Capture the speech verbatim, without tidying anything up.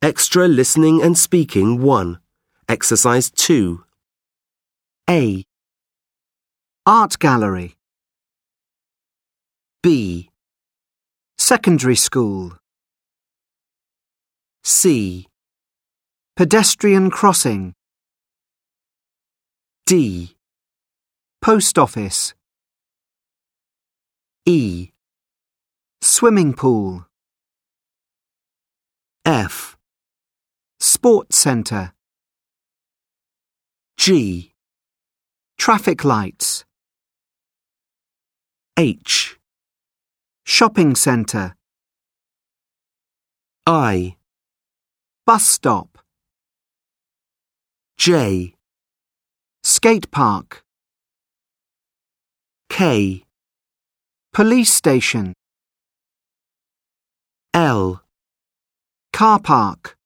Extra listening and speaking one. Exercise two. A. Art gallery. B. Secondary school. C. Pedestrian crossing. D. Post office. E. Swimming pool. F. Sports centre. G. Traffic lights. H. Shopping centre. I. Bus stop. J. Skate park. K. Police station. L. Car park.